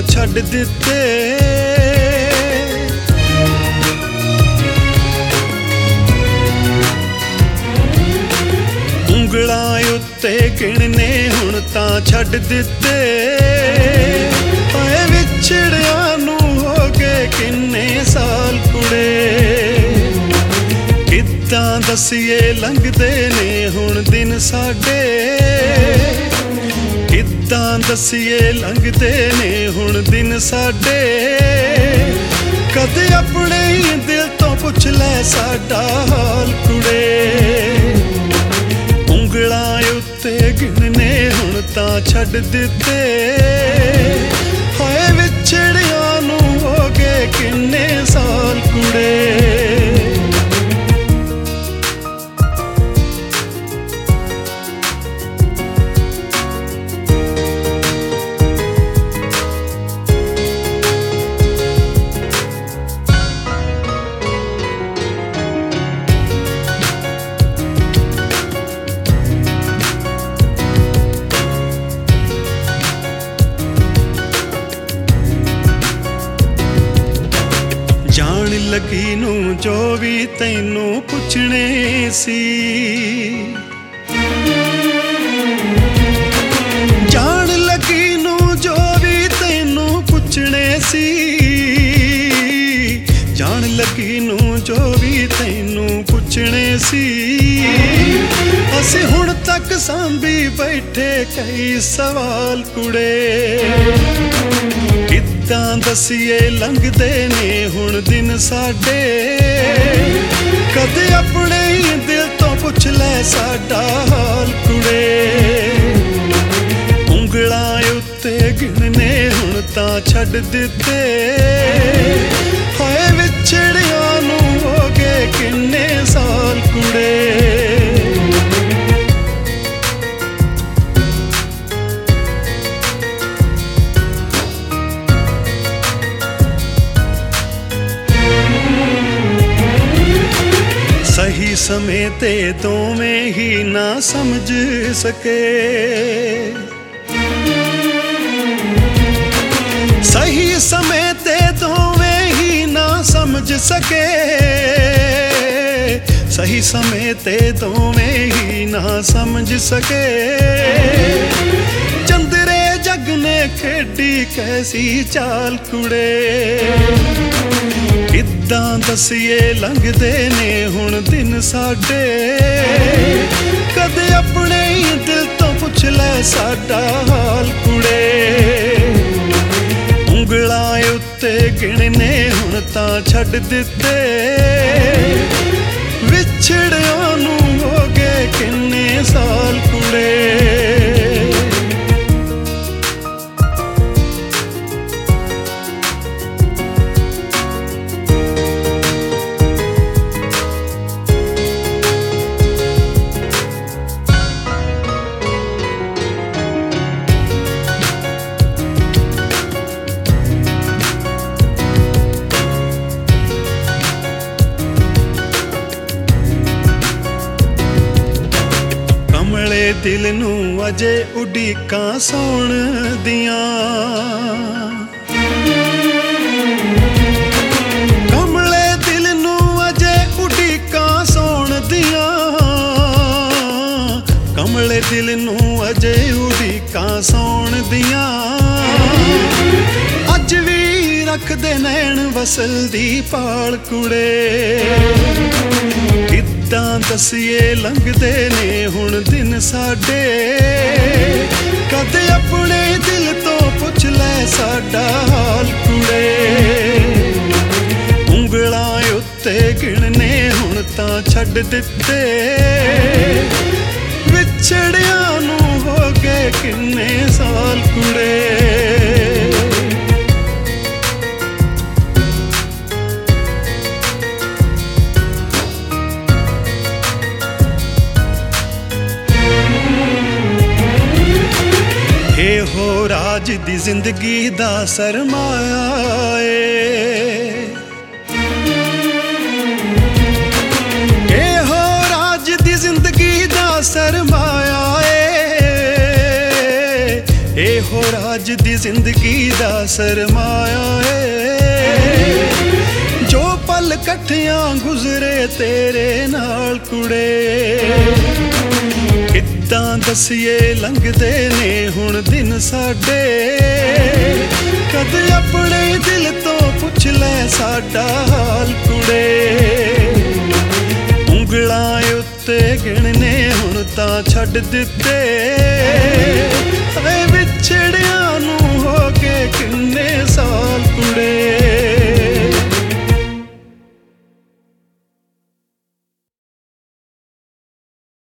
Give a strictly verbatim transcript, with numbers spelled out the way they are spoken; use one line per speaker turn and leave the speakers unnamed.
ਛੱਡ ਦਿੱਤੇ। ਉਂਗਲਾਂ ਉੱਤੇ ਗਿਣਨੇ ਹੁਣ ਤਾਂ ਛੱਡ ਦਿੱਤੇ। ਆਏ ਵਿਛੜਿਆਂ ਨੂੰ ਹੋ ਗਏ ਕਿੰਨੇ ਸਾਲ ਕੁੜੇ। ਕਿੱਦਾਂ ਦਸੀਏ ਲੰਘਦੇ ਨੇ ਹੁਣ ਦਿਨ ਸਾਡੇ। ਕਿੱਦਾਂ ਦਸੀਏ ਲੰਘਦੇ ਨੇ ਹੁਣ ਦਿਨ ਸਾਡੇ। ਕਦੇ ਆਪਣੇ ਹੀ ਦਿਲ ਤੋਂ ਪੁੱਛ ਲੈ ਸਾਡਾ ਹਾਲ ਕੁੜੇ। ਉਂਗਲਾਂ ਉੱਤੇ ਗਿਣਨੇ ਹੁਣ ਤਾਂ ਛੱਡ ਦਿੱਤੇ। ਹਾਏ ਵਿਛੜਿਆਂ ਨੂੰ ਹੋ ਗਏ ਕਿੰਨੇ ਸਾਲ ਕੁੜੇ। ਜਾਣ ਲੱਗੀ ਨੂੰ ਜੋ ਵੀ ਤੈਨੂੰ ਪੁੱਛਣੇ ਸੀ। ਜਾਣ ਲੱਗੀ ਨੂੰ ਜੋ ਵੀ ਤੈਨੂੰ ਪੁੱਛਣੇ ਸੀ। ਜਾਣ ਲੱਗੀ ਨੂੰ ਜੋ ਵੀ ਤੈਨੂੰ ਪੁੱਛਣੇ ਸੀ। ਅਸੀਂ ਹੁਣ ਤੱਕ ਸਾਂਭੀ ਬੈਠੇ ਕਈ ਸਵਾਲ ਕੁੜੇ। ਕਿੱਦਾਂ ਦਸੀਏ ਲੰਘਦੇ ਨੇ ਹੁਣ ਦਿਨ ਸਾਡੇ। ਕਦੇ ਆਪਣੇ ਹੀ ਦਿਲ ਤੋਂ ਪੁੱਛ ਲੈ ਸਾਡਾ ਹਾਲ ਕੁੜੇ। ਉਂਗਲਾਂ ਉੱਤੇ ਗਿਣਨੇ ਹੁਣ ਤਾਂ ਛੱਡ ਦਿੱਤੇ। ਹਾਏ ਵਿਛੜਿਆਂ ਨੂੰ ਹੋ ਗਏ ਕਿੰਨੇ ਸਾਲ ਕੁੜੇ। ਸਹੀ ਸਮੇਂ ਤੇ ਦੋਵੇਂ ਹੀ ਨਾ ਸਮਝ ਸਕੇ। ਸਹੀ ਸਮੇਂ ਤੇ ਦੋਵੇਂ ਹੀ ਨਾ ਸਮਝ ਸਕੇ। ਸਹੀ ਸਮੇਂ ਤੇ ਦੋਵੇਂ ਹੀ ਨਾ ਸਮਝ ਸਕੇ। ਚੰਦਰੇ ਜੱਗ ਨੇ ਖੇਡੀ ਕੈਸੀ ਚਾਲ ਕੁੜੇ। ਕਿੱਦਾਂ ਦਸੀਏ ਲੰਘਦੇ ਨੇ ਹੁਣ ਦਿਨ ਸਾਡੇ। ਕਦੇ ਆਪਣੇ ਹੀ ਦਿਲ ਤੋਂ ਪੁੱਛ ਲੈ ਸਾਡਾ ਹਾਲ ਕੁੜੇ। ਉਂਗਲਾਂ ਉੱਤੇ ਗਿਣਨੇ ਹੁਣ ਤਾਂ ਛੱਡ ਦਿੱਤੇ। ਵਿਛੜਿਆਂ ਨੂੰ ਹੋ ਗਏ ਕਿੰਨੇ ਸਾਲ ਕੁੜੇ। ਕਮਲੇ ਦਿਲ ਨੂੰ ਅਜੇ ਉਡੀਕਾਂ ਸੌਣ ਦੀਆਂ। ਕਮਲੇ ਦਿਲ ਨੂੰ ਅਜੇ ਉਡੀਕਾਂ ਸੌਣ ਦੀਆਂ। ਕਮਲੇ ਦਿਲ ਨੂੰ ਅਜੇ ਉਡੀਕਾਂ ਸੌਣ ਦੀਆਂ। ਅੱਜ ਵੀ ਰੱਖਦੇ ਨੈਣ ਵਸਲ ਦੀ ਪਾਲ ਕੁੜੇ। ਕਿੱਦਾਂ ਦਸੀਏ ਲੰਘਦੇ ਨੇ ਹੁਣ ਦਿਨ ਸਾਡੇ। ਕਦੇ ਆਪਣੇ ਦਿਲ ਤੋਂ ਪੁੱਛ ਲੈ ਸਾਡਾ ਹਾਲ ਕੁੜੇ। ਉਂਗਲਾਂ ਉੱਤੇ ਗਿਣਨੇ ਹੁਣ ਤਾਂ ਛੱਡ ਦਿੱਤੇ। ਵਿਛੜਿਆਂ ਨੂੰ ਹੋ ਗਏ ਕਿੰਨੇ ਸਾਲ ਕੁੜੇ। ਇਹੋ ਰਾਜ ਦੀ ਜ਼ਿੰਦਗੀ ਦਾ ਸਰਮਾਇਆ ਏ। ਇਹੋ ਰਾਜ ਦੀ ਜ਼ਿੰਦਗੀ ਦਾ ਸਰਮਾਇਆ ਏ। ਇਹੋ ਰਾਜ दी जिंदगी दा सरमाया है जो पल कट्ठियां गुजरे तेरे नाल कुड़े किद्दां दसिए लंघदे ने हुण दिन साडे कद अपने दिल तो पुछ लै साडा हाल कुड़े उंगलां उत्ते गिणने हुण तां छड्ड दित्ते विछड़िया नूं हो के किन्ने साल कुड़े।